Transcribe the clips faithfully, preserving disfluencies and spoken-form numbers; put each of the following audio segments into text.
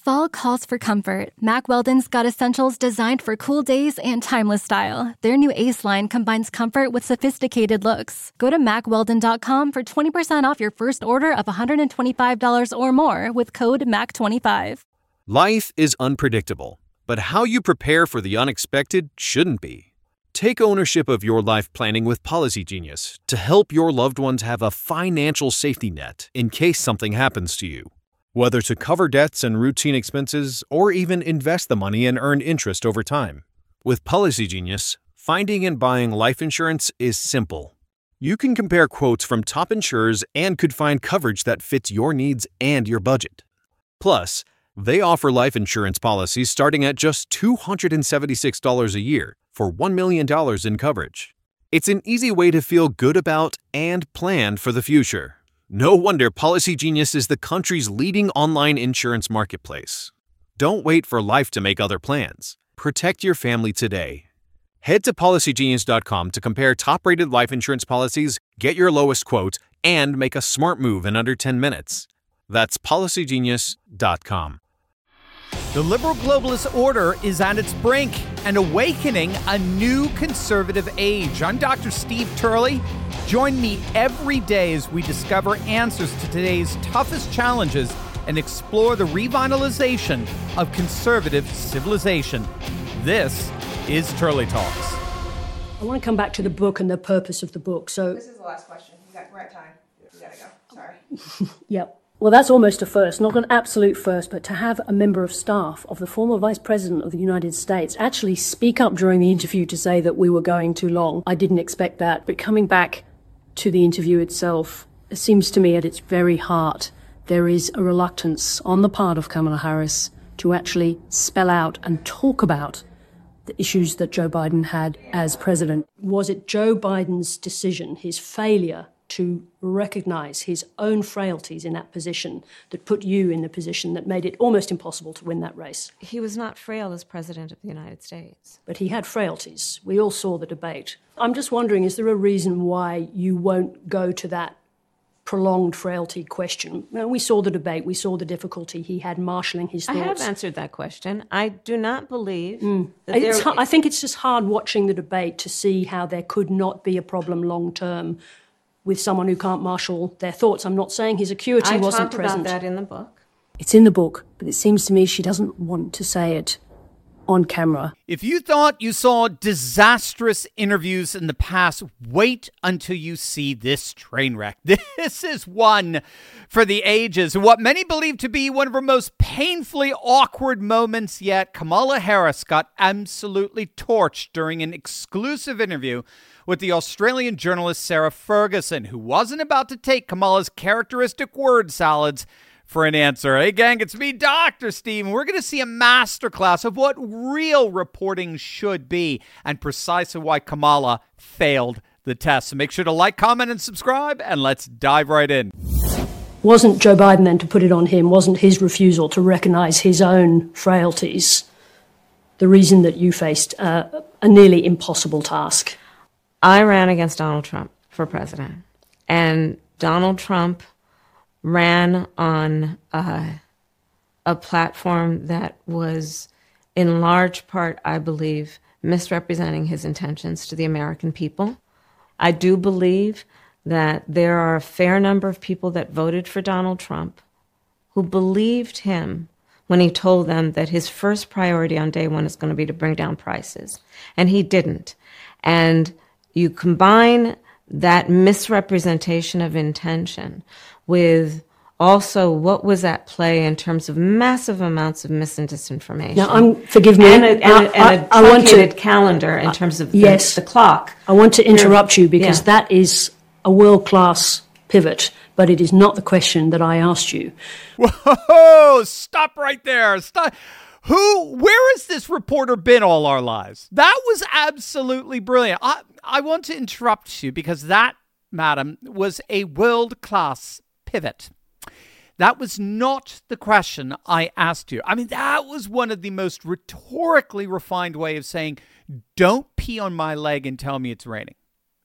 Fall calls for comfort. Mack Weldon's got essentials designed for cool days and timeless style. Their new Ace line combines comfort with sophisticated looks. Go to mack weldon dot com for twenty percent off your first order of one hundred twenty-five dollars or more with code M A C twenty-five. Life is unpredictable, but how you prepare for the unexpected shouldn't be. Take ownership of your life planning with Policy Genius to help your loved ones have a financial safety net in case something happens to you. Whether to cover debts and routine expenses or even invest the money and earn interest over time. With Policy Genius, finding and buying life insurance is simple. You can compare quotes from top insurers and could find coverage that fits your needs and your budget. Plus, they offer life insurance policies starting at just two hundred seventy-six dollars a year for one million dollars in coverage. It's an easy way to feel good about and plan for the future. No wonder Policy Genius is the country's leading online insurance marketplace. Don't wait for life to make other plans. Protect your family today. Head to policy genius dot com to compare top-rated life insurance policies, get your lowest quote, and make a smart move in under ten minutes. That's policy genius dot com. The liberal globalist order is at its brink and awakening a new conservative age. I'm Doctor Steve Turley. Join me every day as we discover answers to today's toughest challenges and explore the revitalization of conservative civilization. This is Turley Talks. I want to come back to the book and the purpose of the book. So this is the last question. You got, we're at time. You gotta go. Sorry. Yep. Well, that's almost a first, not an absolute first, but to have a member of staff of the former Vice President of the United States actually speak up during the interview to say that we were going too long. I didn't expect that. But coming back to the interview itself, it seems to me at its very heart, there is a reluctance on the part of Kamala Harris to actually spell out and talk about the issues that Joe Biden had as president. Was it Joe Biden's decision, his failure to recognize his own frailties in that position that put you in the position that made it almost impossible to win that race? He was not frail as president of the United States. But he had frailties. We all saw the debate. I'm just wondering, is there a reason why you won't go to that prolonged frailty question? Now, we saw the debate. We saw the difficulty he had marshalling his thoughts. I have answered that question. I do not believe mm. that it's there... hard, I think it's just hard watching the debate to see how there could not be a problem long term with someone who can't marshal their thoughts. I'm not saying his acuity I wasn't present. present. I talked about that in the book. It's in the book, but it seems to me she doesn't want to say it on camera. If you thought you saw disastrous interviews in the past, wait until you see this train wreck. This is one for the ages. What many believe to be one of her most painfully awkward moments yet. Kamala Harris got absolutely torched during an exclusive interview with the Australian journalist Sarah Ferguson, who wasn't about to take Kamala's characteristic word salads for an answer. Hey, gang, it's me, Doctor Steve, and we're going to see a masterclass of what real reporting should be and precisely why Kamala failed the test. So make sure to like, comment, and subscribe, and let's dive right in. Wasn't Joe Biden then, to put it on him, wasn't his refusal to recognize his own frailties the reason that you faced uh, a nearly impossible task? I ran against Donald Trump for president, and Donald Trump ran on uh, a platform that was, in large part, I believe, misrepresenting his intentions to the American people. I do believe that there are a fair number of people that voted for Donald Trump who believed him when he told them that his first priority on day one is going to be to bring down prices, and he didn't. And you combine that misrepresentation of intention with also what was at play in terms of massive amounts of mis and disinformation. Now, I'm, forgive me. And a, and a, and a I, I want to calendar in terms of the, yes, the clock. I want to interrupt you because yeah. that is a world-class pivot, but it is not the question that I asked you. Whoa, stop right there. Stop. Who, where has this reporter been all our lives? That was absolutely brilliant. I, I want to interrupt you because that, madam, was a world-class pivot. That was not the question I asked you. I mean, that was one of the most rhetorically refined way of saying, don't pee on my leg and tell me it's raining.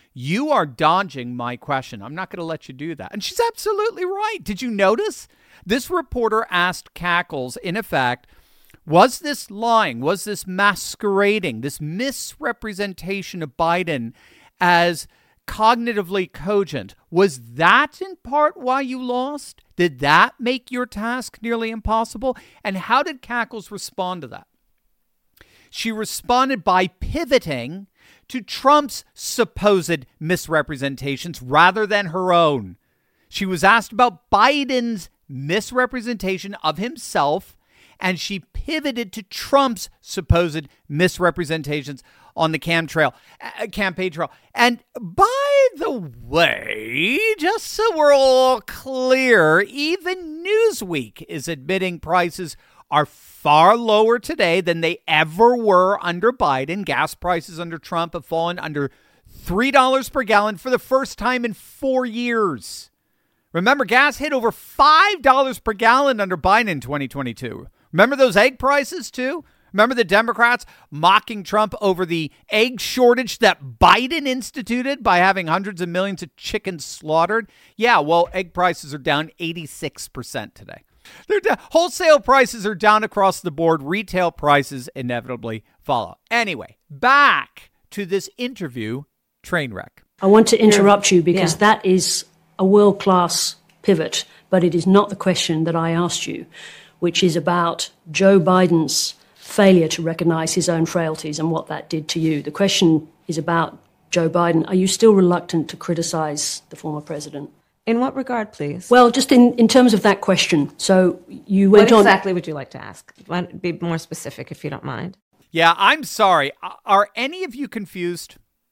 you are dodging my question. I'm not going to let you do that. And she's absolutely right. Did you notice? This reporter asked Cackles, in effect, was this lying? Was this masquerading, this misrepresentation of Biden as cognitively cogent? Was that in part why you lost? Did that make your task nearly impossible? And how did Cackles respond to that? She responded by pivoting to Trump's supposed misrepresentations rather than her own. She was asked about Biden's misrepresentation of himself, and she pivoted to Trump's supposed misrepresentations on the cam trail, uh, campaign trail. And by the way, just so we're all clear, even Newsweek is admitting prices are far lower today than they ever were under Biden. Gas prices under Trump have fallen under three dollars per gallon for the first time in four years. Remember, gas hit over five dollars per gallon under Biden in twenty twenty-two. Remember those egg prices, too? Remember the Democrats mocking Trump over the egg shortage that Biden instituted by having hundreds of millions of chickens slaughtered? Yeah, well, egg prices are down eighty-six percent today. They're down. Wholesale prices are down across the board. Retail prices inevitably follow. Anyway, back to this interview train wreck. I want to interrupt you because yeah. that is a world-class pivot, but it is not the question that I asked you, which is about Joe Biden's failure to recognize his own frailties and what that did to you. The question is about Joe Biden. Are you still reluctant to criticize the former president? In what regard, please? Well, just in, in terms of that question. So you went on... What on... exactly would you like to ask? Be more specific, if you don't mind. Yeah, I'm sorry. Are any of you confused?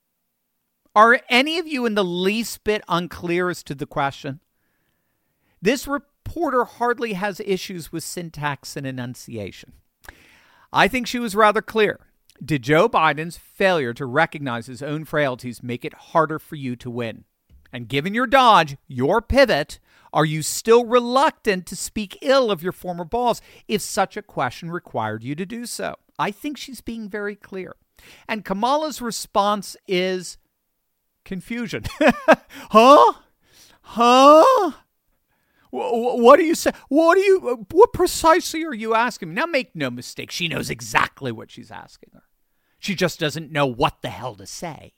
Are any of you in the least bit unclear as to the question? This reporter hardly has issues with syntax and enunciation. I think she was rather clear. Did Joe Biden's failure to recognize his own frailties make it harder for you to win? And given your dodge, your pivot, are you still reluctant to speak ill of your former boss if such a question required you to do so? I think she's being very clear. And Kamala's response is confusion. huh? Huh? What do you say? What do you, what precisely are you asking me? Now, make no mistake. She knows exactly what she's asking her. She just doesn't know what the hell to say.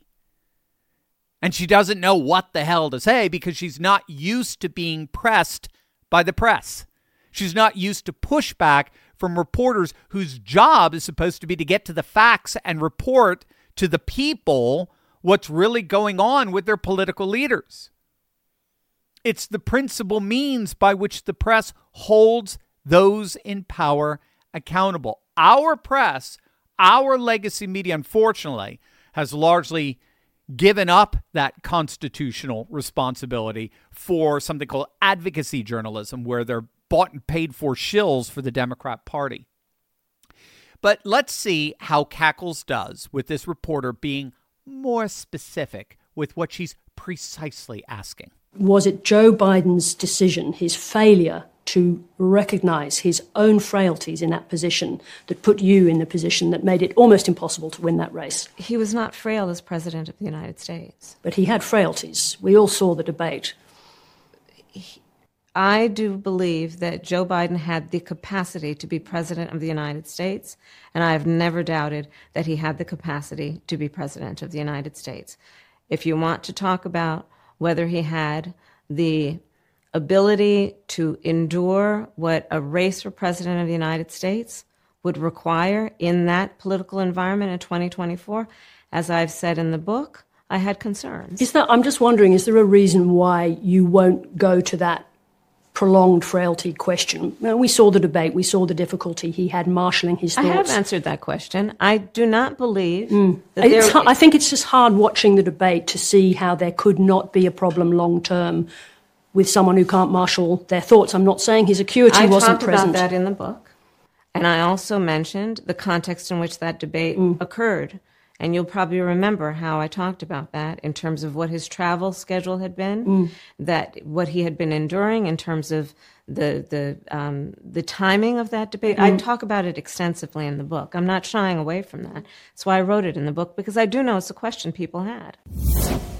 And she doesn't know what the hell to say because she's not used to being pressed by the press. She's not used to pushback from reporters whose job is supposed to be to get to the facts and report to the people what's really going on with their political leaders. It's the principal means by which the press holds those in power accountable. Our press, our legacy media, unfortunately, has largely given up that constitutional responsibility for something called advocacy journalism, where they're bought and paid for shills for the Democrat Party. But let's see how Cackles does with this reporter being more specific with what she's precisely asking. Was it Joe Biden's decision, his failure to recognize his own frailties in that position, that put you in the position that made it almost impossible to win that race? He was not frail as president of the United States. But he had frailties. We all saw the debate. I do believe that Joe Biden had the capacity to be president of the United States, and I have never doubted that he had the capacity to be president of the United States. If you want to talk about whether he had the ability to endure what a race for president of the United States would require in that political environment in twenty twenty-four, as I've said in the book, I had concerns. Is that, I'm just wondering, is there a reason why you won't go to that prolonged frailty question? Well, we saw the debate. We saw the difficulty he had marshalling his thoughts. I have answered that question. I do not believe mm. that it's, there... I think it's just hard watching the debate to see how there could not be a problem long term with someone who can't marshal their thoughts. I'm not saying his acuity I wasn't present. I present. talked about that in the book. And I also mentioned the context in which that debate mm. occurred. And you'll probably remember how I talked about that in terms of what his travel schedule had been, mm. that what he had been enduring in terms of the the um, the timing of that debate. Mm. I talk about it extensively in the book. I'm not shying away from that. That's why I wrote it in the book, because I do know it's a question people had.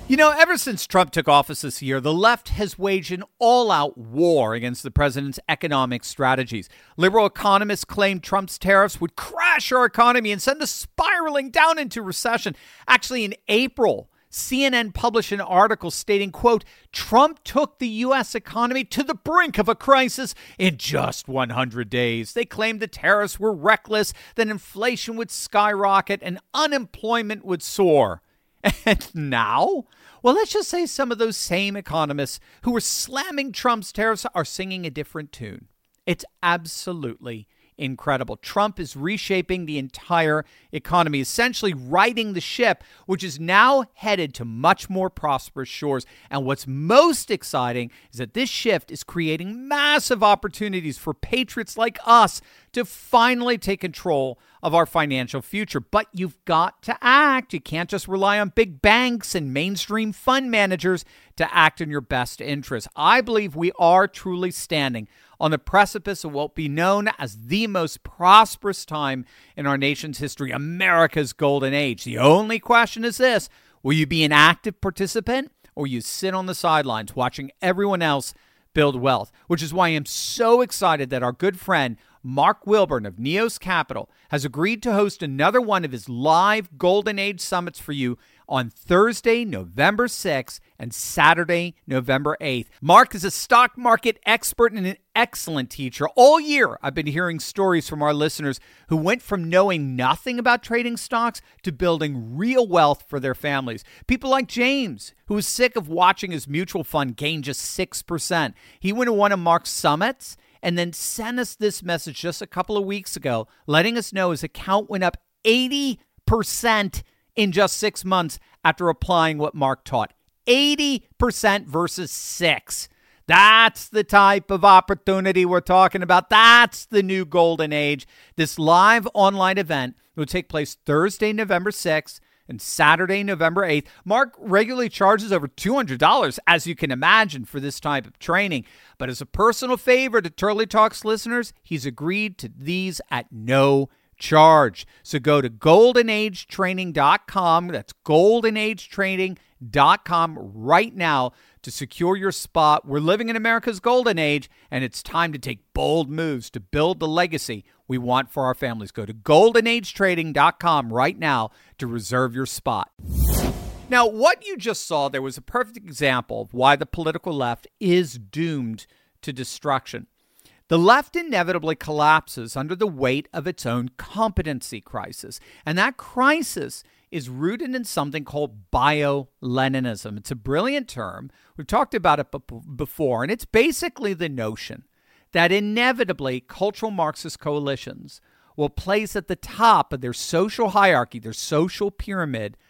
You know, ever since Trump took office this year, the left has waged an all-out war against the president's economic strategies. Liberal economists claim Trump's tariffs would crash our economy and send us spiraling down into recession. Actually, in April, C N N published an article stating, quote, Trump took the U S economy to the brink of a crisis in just one hundred days. They claimed the tariffs were reckless, that inflation would skyrocket and unemployment would soar. And now, well, let's just say some of those same economists who were slamming Trump's tariffs are singing a different tune. It's absolutely incredible. Trump is reshaping the entire economy, essentially righting the ship, which is now headed to much more prosperous shores. And what's most exciting is that this shift is creating massive opportunities for patriots like us to finally take control of our financial future. But you've got to act. You can't just rely on big banks and mainstream fund managers to act in your best interest. I believe we are truly standing on the precipice of what will be known as the most prosperous time in our nation's history, America's golden age. The only question is this: will you be an active participant, or you sit on the sidelines watching everyone else build wealth? Which is why I am so excited that our good friend Mark Wilburn of Neos Capital has agreed to host another one of his live Golden Age Summits for you on Thursday, November sixth and Saturday, November eighth. Mark is a stock market expert and an excellent teacher. All year, I've been hearing stories from our listeners who went from knowing nothing about trading stocks to building real wealth for their families. People like James, who was sick of watching his mutual fund gain just six percent. He went to one of Mark's summits and then sent us this message just a couple of weeks ago, letting us know his account went up eighty percent in just six months after applying what Mark taught. eighty percent versus six. That's the type of opportunity we're talking about. That's the new golden age. This live online event will take place Thursday, November sixth and Saturday, November eighth. Mark regularly charges over two hundred dollars, as you can imagine, for this type of training. But as a personal favor to Turley Talks listeners, he's agreed to these at no charge. So go to golden age training dot com. That's golden age training dot com right now to secure your spot. We're living in America's golden age, and it's time to take bold moves to build the legacy we want for our families. Go to golden age trading dot com right now to reserve your spot. Now, what you just saw there was a perfect example of why the political left is doomed to destruction. The left inevitably collapses under the weight of its own competency crisis. And that crisis is rooted in something called bio-Leninism. It's a brilliant term. We've talked about it b- before, and it's basically the notion that inevitably cultural Marxist coalitions will place at the top of their social hierarchy, their social pyramid,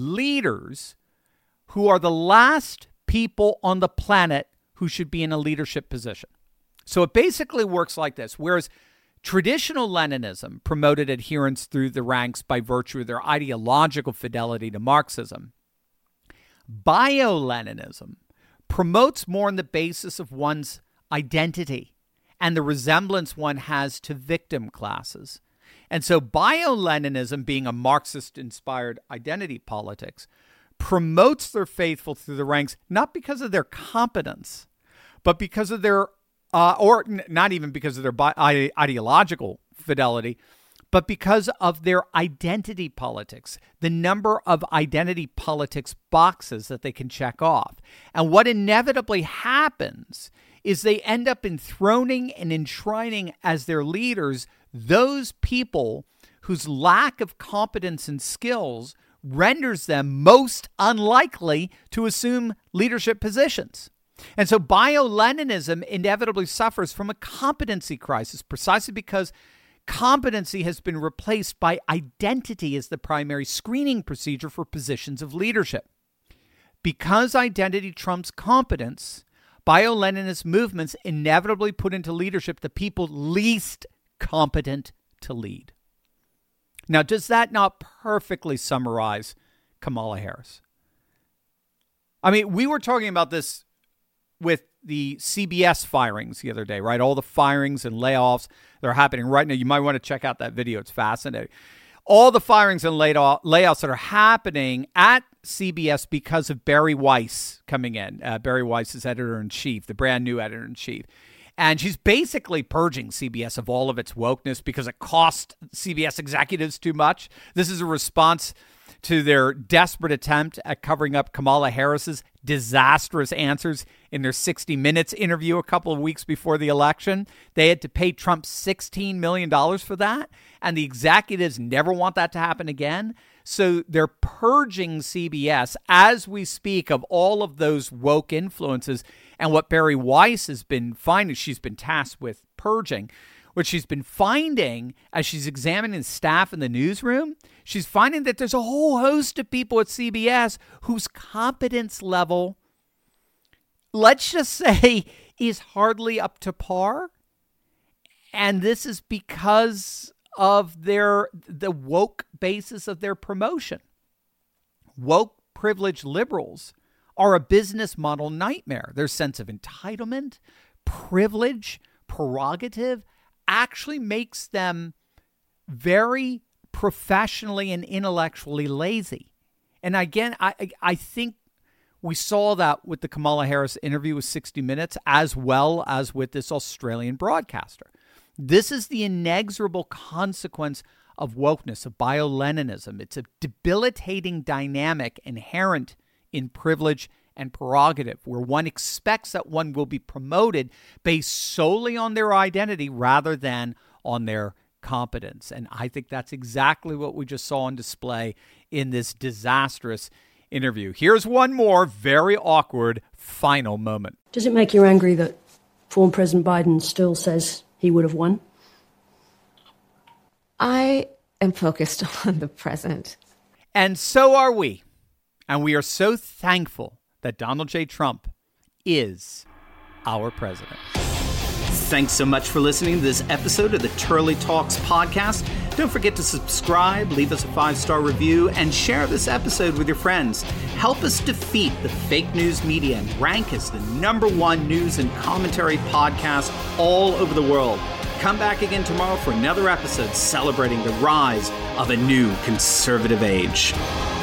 leaders who are the last people on the planet who should be in a leadership position. So it basically works like this. Whereas traditional Leninism promoted adherence through the ranks by virtue of their ideological fidelity to Marxism, bio-Leninism promotes more on the basis of one's identity and the resemblance one has to victim classes. And so bio-Leninism, being a Marxist-inspired identity politics, promotes their faithful through the ranks not because of their competence, but because of their Uh, or n- not even because of their bi- ide- ideological fidelity, but because of their identity politics, the number of identity politics boxes that they can check off. And what inevitably happens is they end up enthroning and enshrining as their leaders those people whose lack of competence and skills renders them most unlikely to assume leadership positions. And so bio-Leninism inevitably suffers from a competency crisis precisely because competency has been replaced by identity as the primary screening procedure for positions of leadership. Because identity trumps competence, bio-Leninist movements inevitably put into leadership the people least competent to lead. Now, does that not perfectly summarize Kamala Harris? I mean, we were talking about this with the C B S firings the other day, right? All the firings and layoffs that are happening right now. You might want to check out that video. It's fascinating. All the firings and layoffs that are happening at C B S because of Bari Weiss coming in. Uh, Bari Weiss is editor-in-chief, the brand new editor-in-chief. And she's basically purging C B S of all of its wokeness because it cost C B S executives too much. This is a response to their desperate attempt at covering up Kamala Harris's disastrous answers in their sixty minutes interview a couple of weeks before the election. They had to pay Trump sixteen million dollars for that, and the executives never want that to happen again. So they're purging C B S as we speak of all of those woke influences. And what Bari Weiss has been finding, she's been tasked with purging, what she's been finding as she's examining staff in the newsroom, she's finding that there's a whole host of people at C B S whose competence level, let's just say, is hardly up to par. And this is because of their the woke basis of their promotion. Woke privileged liberals are a business model nightmare. Their sense of entitlement, privilege, prerogative actually makes them very professionally and intellectually lazy. And again, I I think we saw that with the Kamala Harris interview with sixty minutes, as well as with this Australian broadcaster. This is the inexorable consequence of wokeness, of bio-Leninism. It's a debilitating dynamic inherent in privilege and prerogative, where one expects that one will be promoted based solely on their identity rather than on their competence. And I think that's exactly what we just saw on display in this disastrous interview. Here's one more very awkward final moment. Does it make you angry that former President Biden still says he would have won? I am focused on the present. And so are we. And we are so thankful that Donald J. Trump is our president. Thanks so much for listening to this episode of the Turley Talks podcast. Don't forget to subscribe, leave us a five-star review, and share this episode with your friends. Help us defeat the fake news media and rank as the number one news and commentary podcast all over the world. Come back again tomorrow for another episode celebrating the rise of a new conservative age.